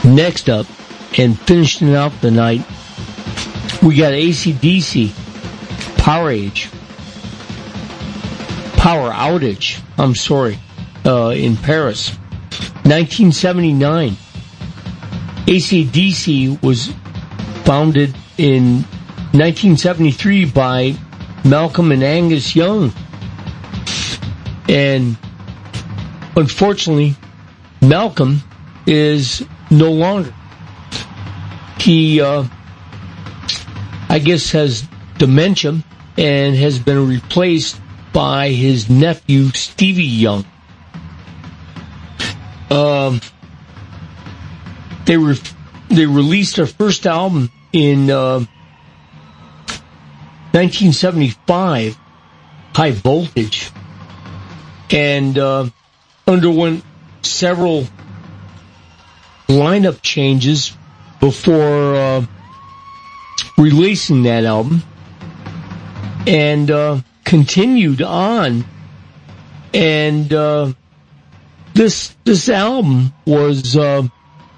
Next up, and finishing out the night, we got AC/DC, Power Outage, in Paris. 1979. AC/DC was founded in 1973 by Malcolm and Angus Young. And unfortunately, Malcolm is no longer. He, I guess, has dementia and has been replaced by his nephew, Stevie Young. They released their first album in 1975, High Voltage, and underwent several lineup changes before releasing that album, and continued on. And this album was the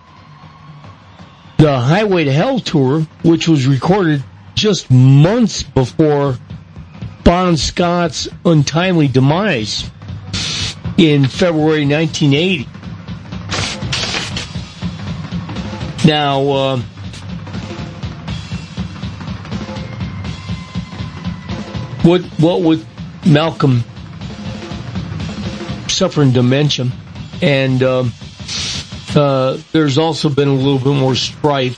Highway to Hell tour, which was recorded just months before Bon Scott's untimely demise in February 1980. Now, what with Malcolm suffering dementia, and there's also been a little bit more strife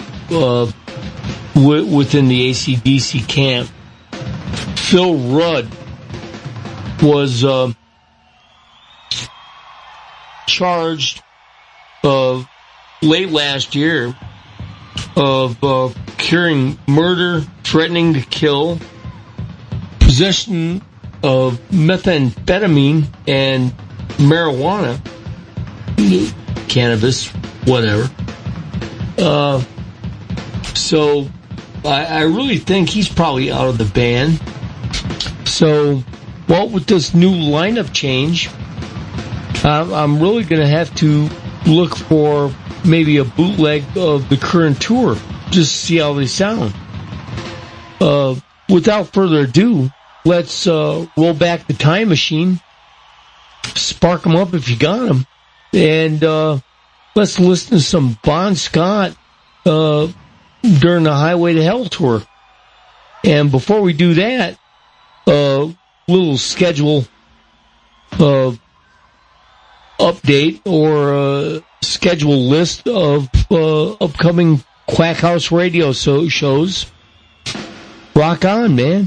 within the AC/DC camp. Phil Rudd was charged late last year of carrying murder, threatening to kill, possession of methamphetamine and marijuana, cannabis, whatever. So I really think he's probably out of the band. So, well, with this new lineup change, I'm really going to have to look for maybe a bootleg of the current tour, just to see how they sound. Without further ado, let's roll back the time machine, spark them up if you got them, and let's listen to some Bon Scott during the Highway to Hell tour. And before we do that, little schedule update or schedule list of upcoming Quack House Radio shows. Rock on, man.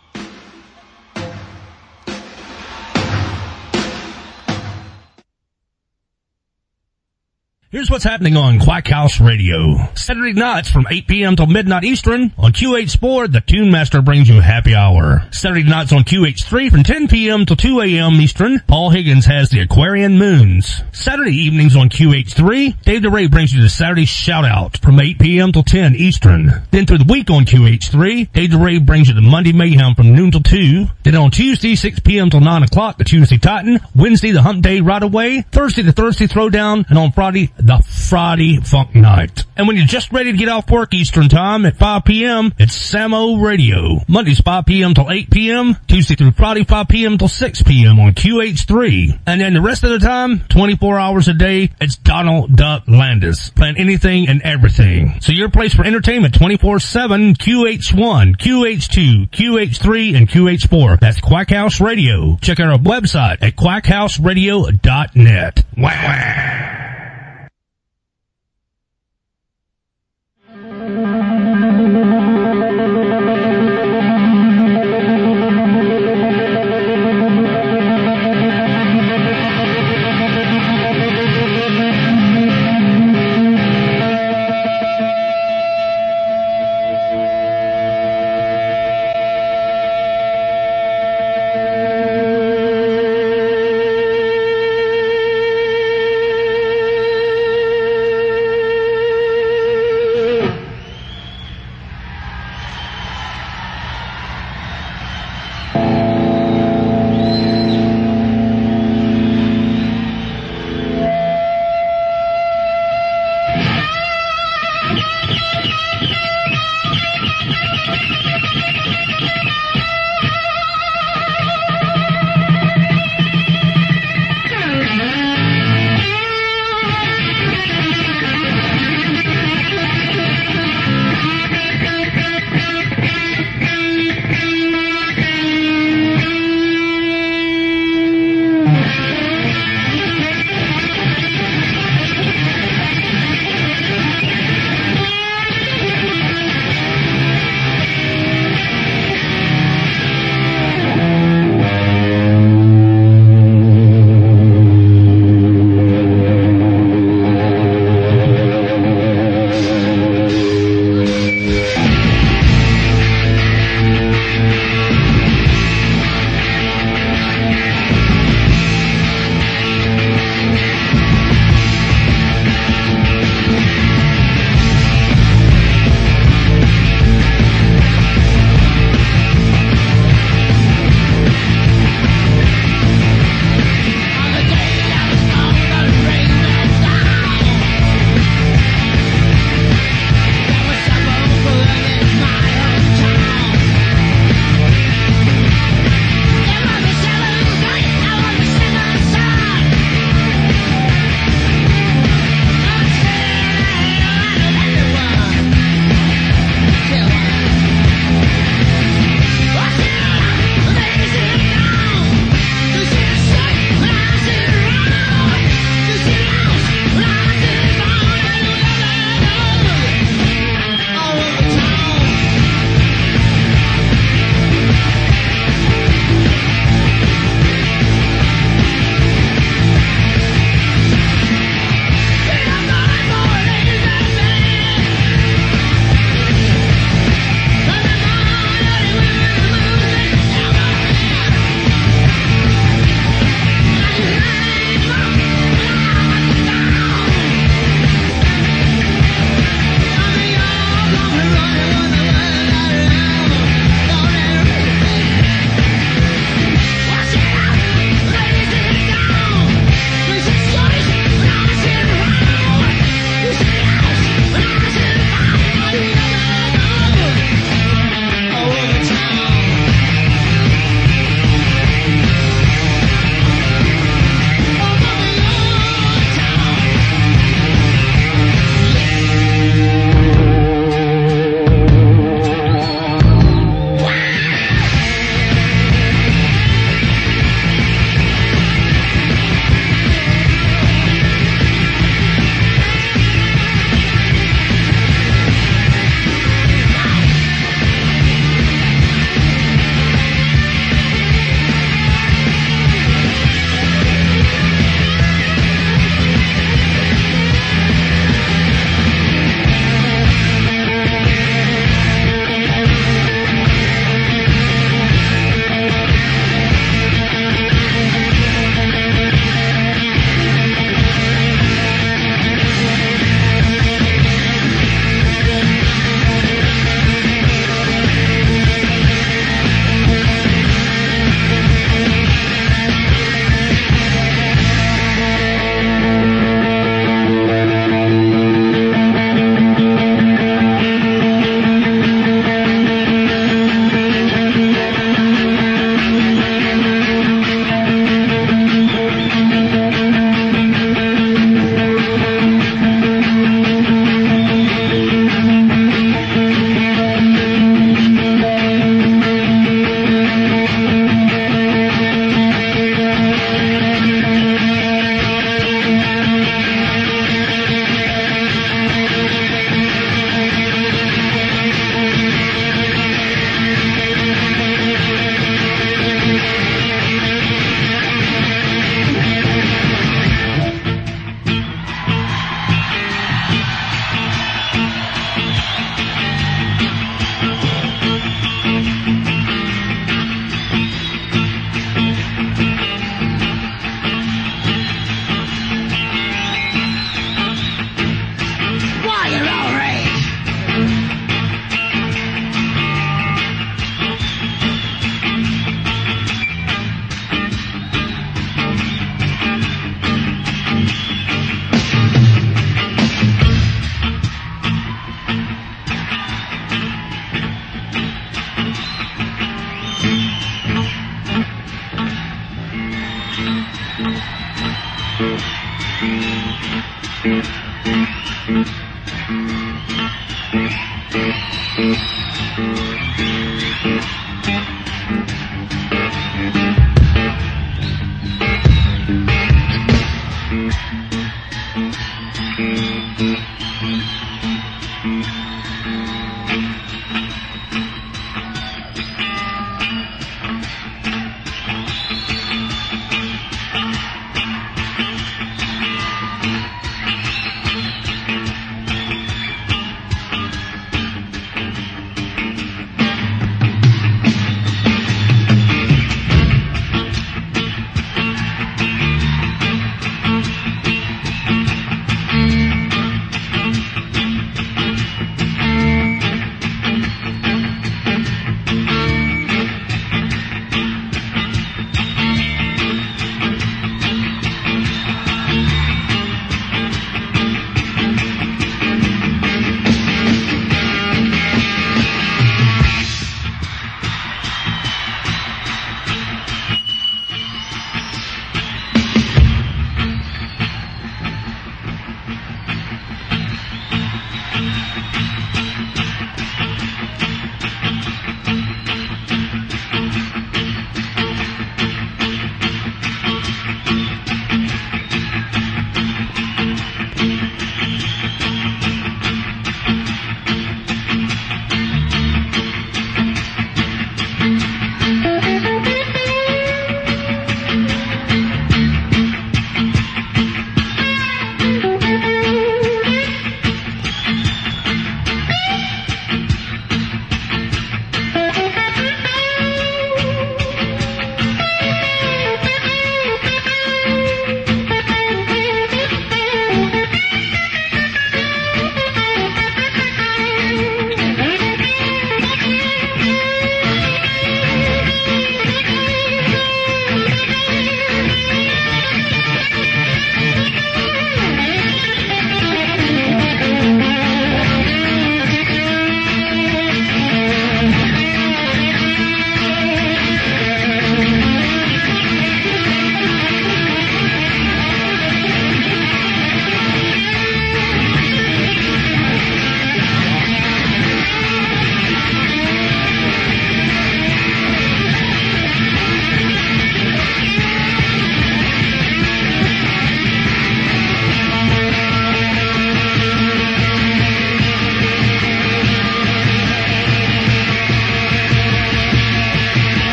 Here's what's happening on Quack House Radio. Saturday nights from 8 p.m. till midnight Eastern on QH Sport, the Tune Master brings you happy hour. Saturday nights on QH3 from 10 p.m. till 2 a.m. Eastern, Paul Higgins has the Aquarian Moons. Saturday evenings on QH3, Dave DeRay brings you the Saturday Shout Out from 8 p.m. till 10 Eastern. Then through the week on QH3, Dave DeRay brings you the Monday Mayhem from noon till 2. Then on Tuesday, 6 p.m. till 9 o'clock, the Tuesday Titan. Wednesday, the Hump Day Right Away. Thursday, the Thursday Throwdown. And on Friday, the Friday Funk Night. And when you're just ready to get off work Eastern Time at 5 p.m., it's Samo Radio. Mondays 5 p.m. till 8 p.m. Tuesday through Friday 5 p.m. till 6 p.m. on QH3. And then the rest of the time, 24 hours a day, it's Donald Duck Landis. Playing anything and everything. So your place for entertainment 24/7, QH1, QH2, QH3, and QH4. That's Quack House Radio. Check out our website at quackhouseradio.net. Wah, wah.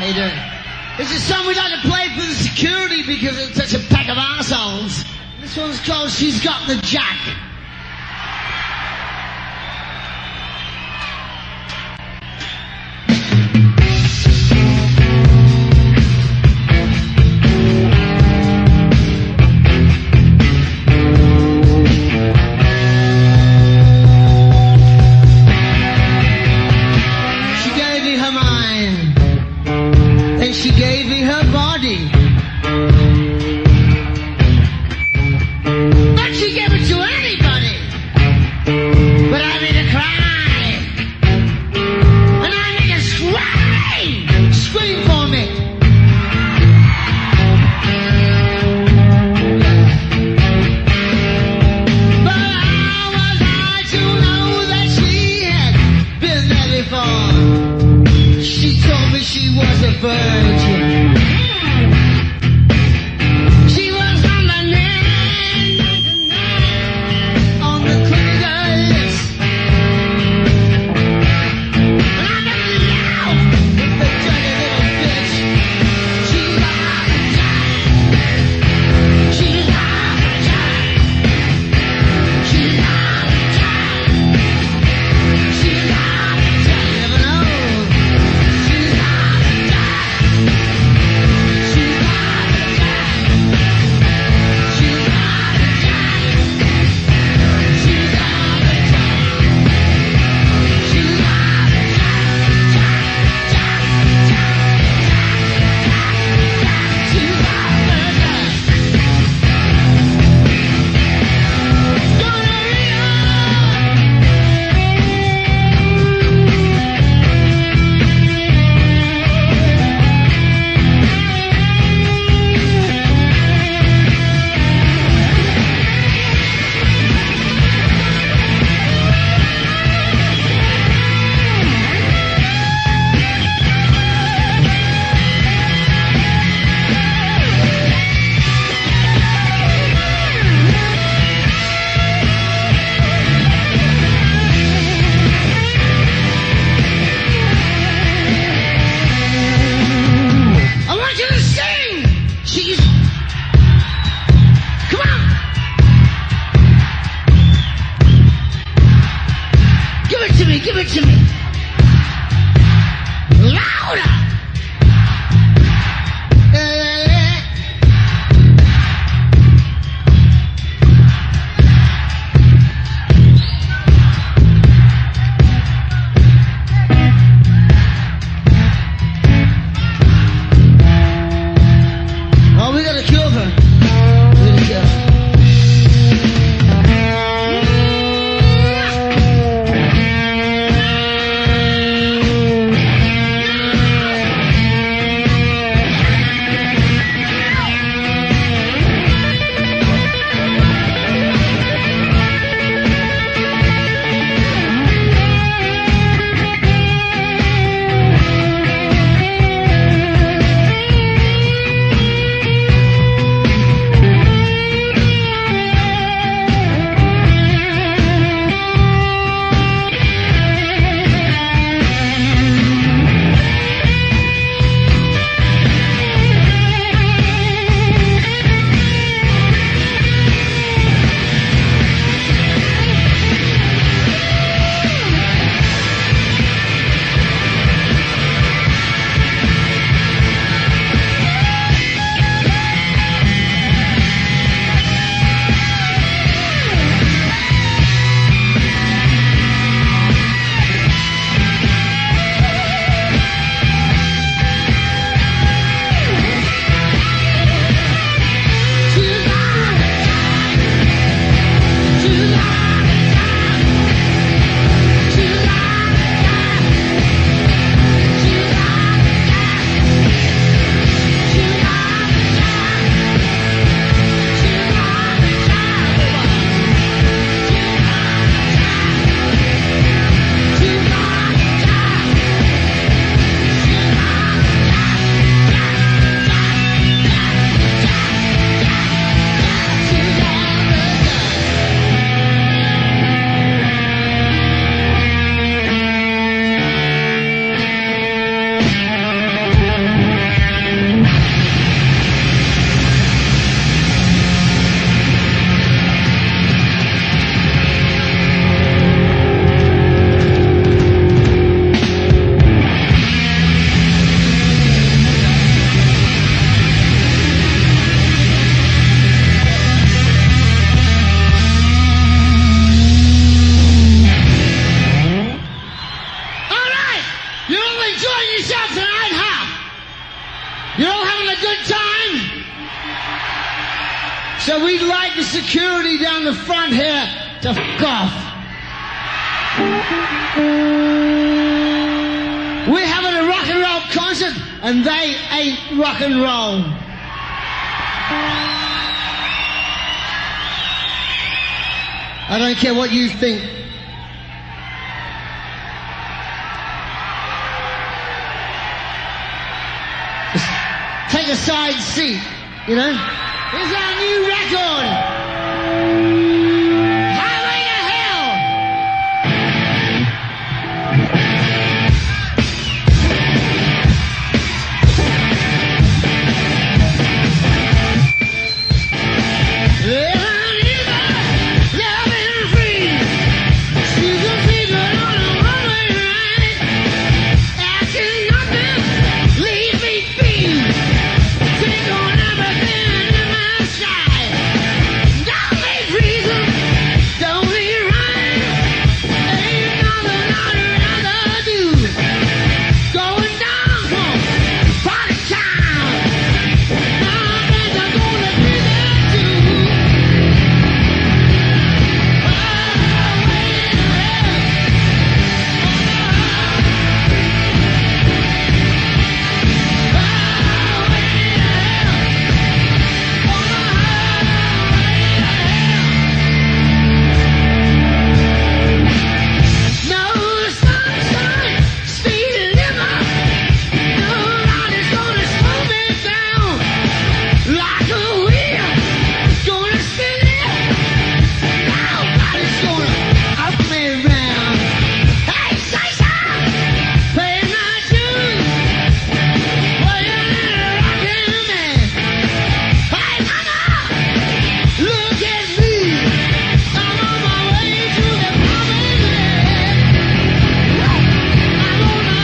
How you doing? This is a song we like to play for the security because it's such a pack of assholes. This one's called She's Got the Jack. She gave me her body, but she gave it to anybody. But I made her cry, and I made her scream for me. But how was I to know that she had been there before? She told me she was a virgin. She was on the neck, on the clitoris. And I never know if the dirty little bitch. She's a vagina. She's a vagina. She's a vagina. She's a vagina. You never know. She's a Give it to me. Louder. Oh, we gotta kill her. We gotta kill her. So we'd like the security down the front here to f*** off. We're having a rock and roll concert and they ain't rock and roll. I don't care what you think. Just take a side seat, you know? Here's our new record. Highway to Hell. Living free. She's a secret on a one-way ride. Asking nothing, leave me be. Take on everything in my side. Don't make reason, don't need rhyme. Ain't nothing I'd rather do. Going down from party time. My friends are gonna be there too. No sunshine, speed limit. Nobody's gonna slow me down like a wheel. Gonna spin it. Nobody's gonna up me round. Hey, Satan, pay my dues. Playing in a rockin' man. Hey, mama, look at me. I'm on my way to the promised land. I'm on the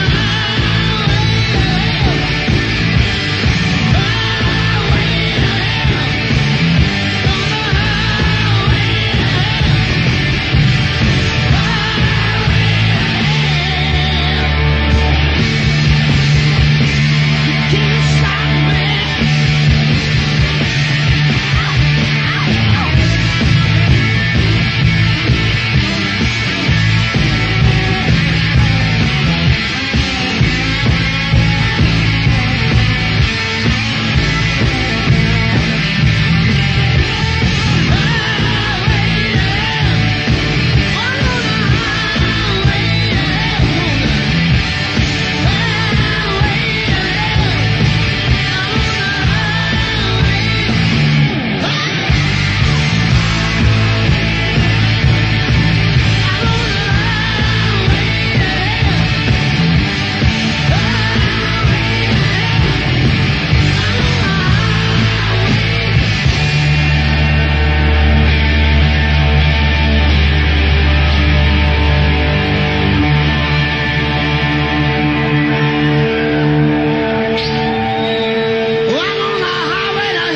can't stop me. I'm on the highway to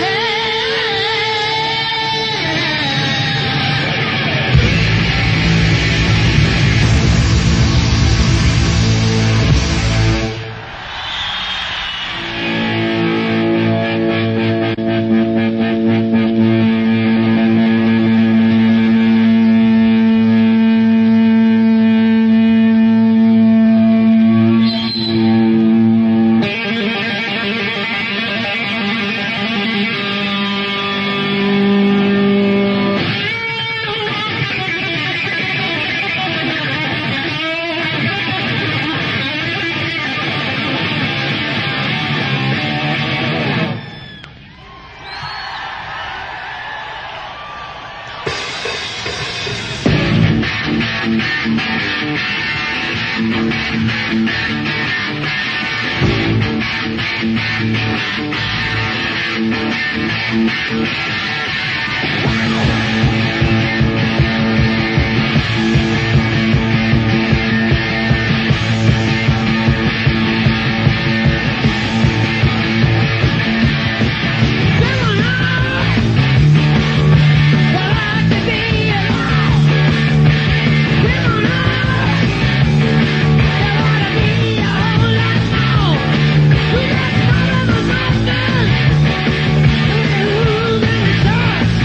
We got some of the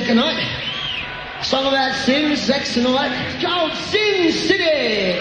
tonight. Song about sin, sex, and all that. It's called Sin City.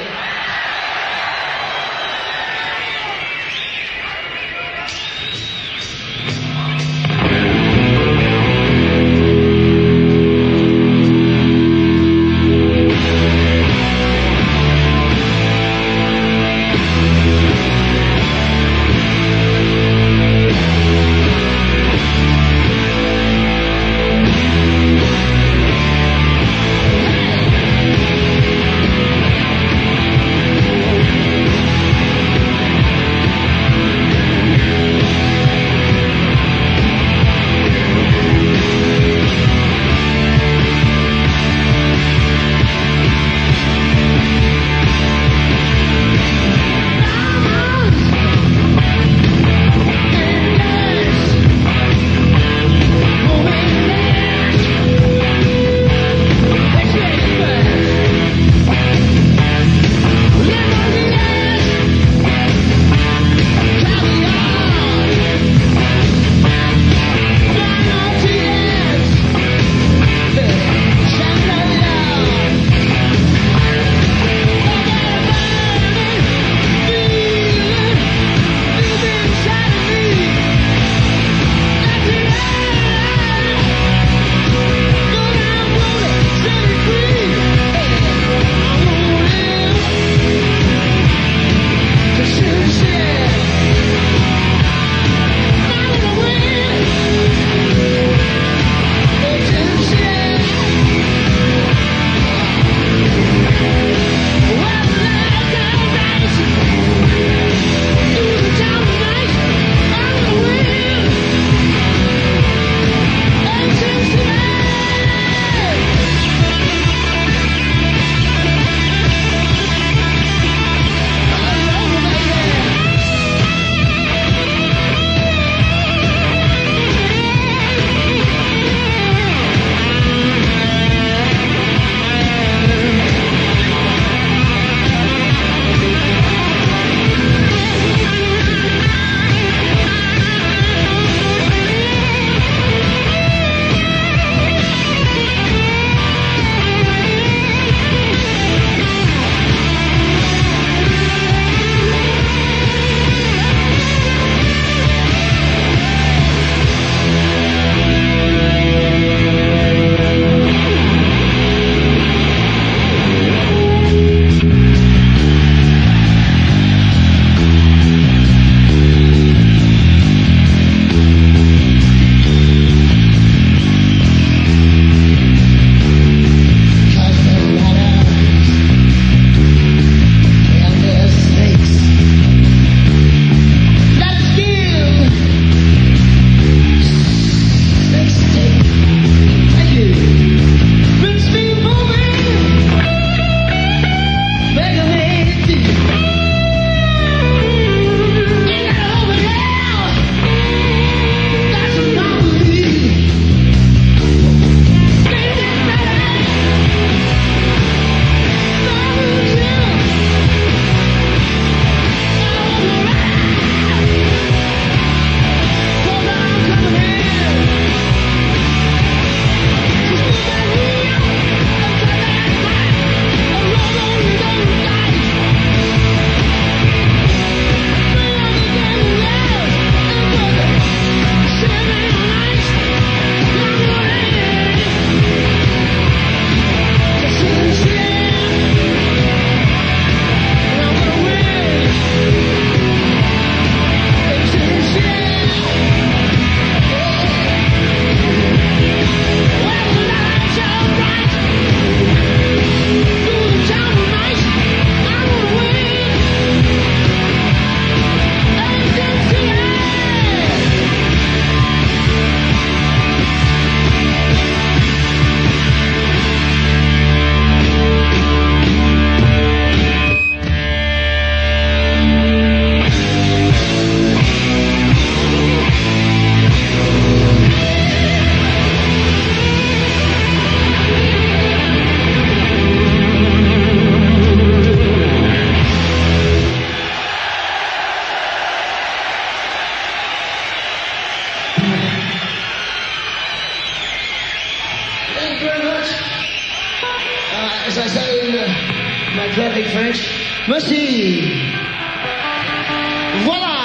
as I say in my perfect French, merci. Voila!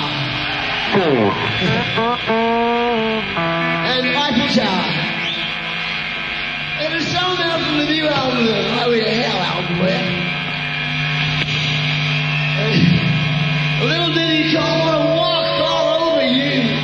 And Eiffel Tower. It was song out from the new album, the Highway to Hell album, where a little ditty called I Wanna Walk All Over You.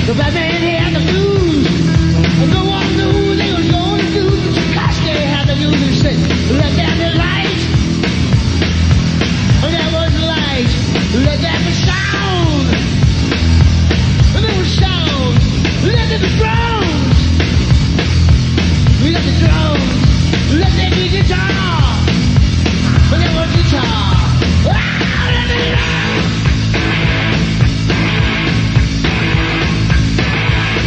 The black man had the blues. No one knew what they was going to do. Gosh, they had the music set. Let there be light. There was light. Let there be sound. There was sound. Let there be drums. Let the drums. Let there be guitar. There was guitar. Let there be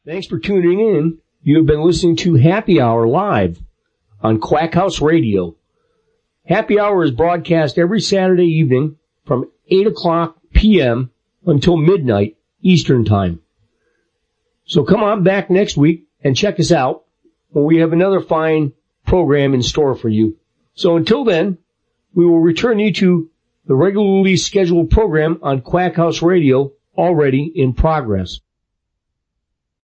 Thanks for tuning in. You have been listening to Happy Hour live on Quack House Radio. Happy Hour is broadcast every Saturday evening from 8 o'clock p.m. until midnight Eastern Time. So come on back next week and check us out when we have another fine program in store for you. So until then, we will return you to the regularly scheduled program on Quack House Radio already in progress.